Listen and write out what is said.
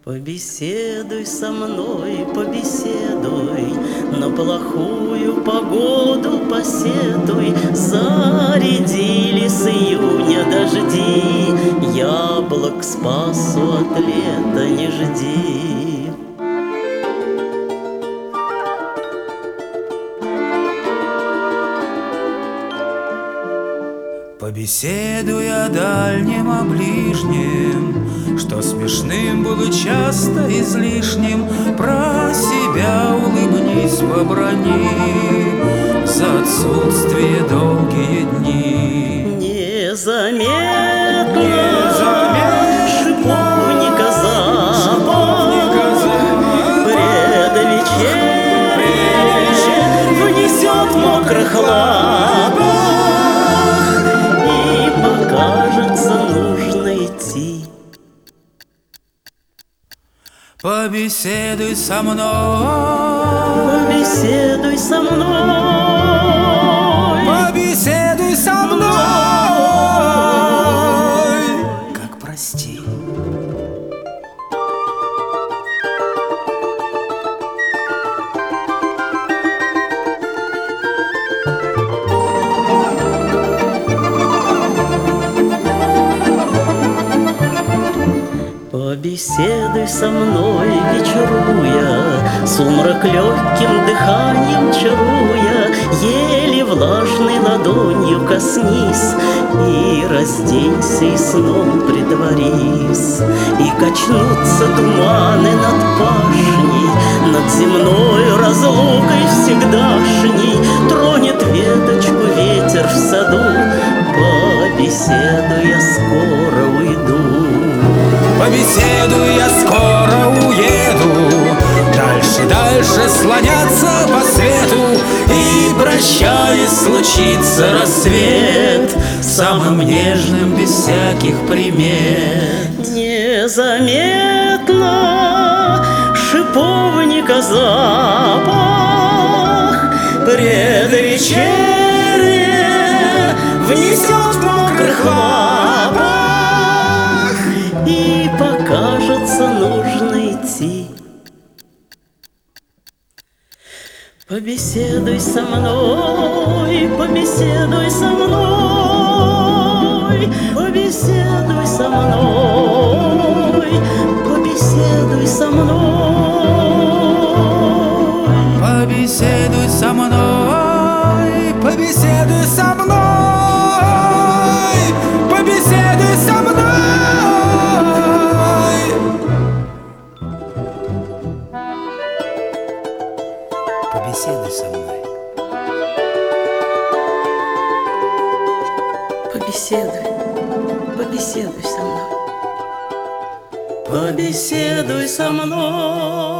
Побеседуй со мной, побеседуй, на плохую погоду посетуй. Зарядили с июня дожди, яблок спасу от лета не жди. Побеседуй о дальнем, о ближнем, что смешным было часто излишним. Про себя улыбнись, побрани за отсутствие долгие дни. Незаметно шиповника запах предвечерье внесет мокрых лапах, кажется, нужно идти. Побеседуй со мной, побеседуй со мной, побеседуй со мной. Как прости. Побеседуй со мной, вечеруя, сумрак легким дыханием чаруя, еле влажной ладонью коснись и разденься, и сном притворись. И качнутся туманы над пашней, над земной разлукой всегдашней. Тронет веточку ветер в саду, побеседуй, я скоро уйду. Побеседуй, я скоро уеду, дальше, дальше слоняться по свету. И, прощаясь, случится рассвет самым нежным, без всяких примет. Незаметно шиповника запах предвечерье внесет в мокрых лапах, и покажется, нужно идти. Побеседуй со мной, побеседуй со мной, побеседуй со мной, побеседуй со мной, побеседуй со мной, побеседуй со мной. Побеседуй со мной. Побеседуй со мной. побеседуй, побеседуй со мной, побеседуй со мной.